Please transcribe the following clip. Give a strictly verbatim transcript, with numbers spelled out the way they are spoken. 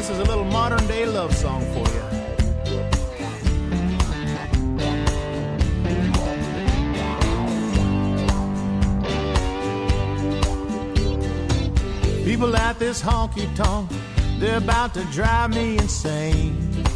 this is a little modern day love song for you. People at this honky-tonk, they're about to drive me insane.